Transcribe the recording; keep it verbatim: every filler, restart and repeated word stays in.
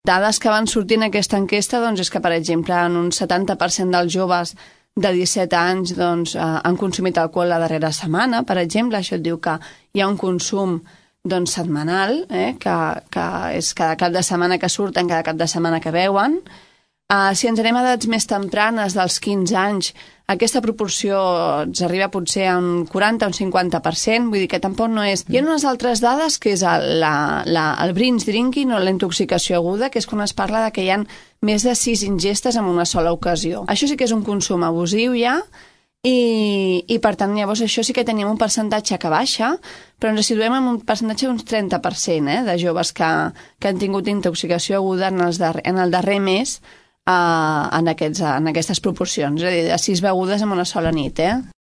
Dades que van sortir en aquesta enquesta doncs, és que, per exemple, en un setanta per cent dels joves de disset anys doncs, eh, han consumit alcohol la darrera setmana, per exemple. Això et diu que hi ha un consum doncs, setmanal, eh, que, que és cada cap de setmana que surten, cada cap de setmana que beuen. Uh, si ens anem a edats més tempranes, dels quinze anys, aquesta proporció ens arriba potser a un quaranta o un cinquanta per cent, vull dir que tampoc no és... Hi ha unes altres dades, que és el, la, la, el binge drinking o la intoxicació aguda, que és quan es parla de que hi ha més de sis ingestes en una sola ocasió. Això sí que és un consum abusiu ja, i, i per tant, llavors això sí que tenim un percentatge que baixa, però ens situem en un percentatge d'uns trenta per cent eh, de joves que, que han tingut intoxicació aguda en, els darrer, en el darrer mes, Uh, en, aquests, en aquestes proporcions, és a dir, de sis begudes en una sola nit, eh?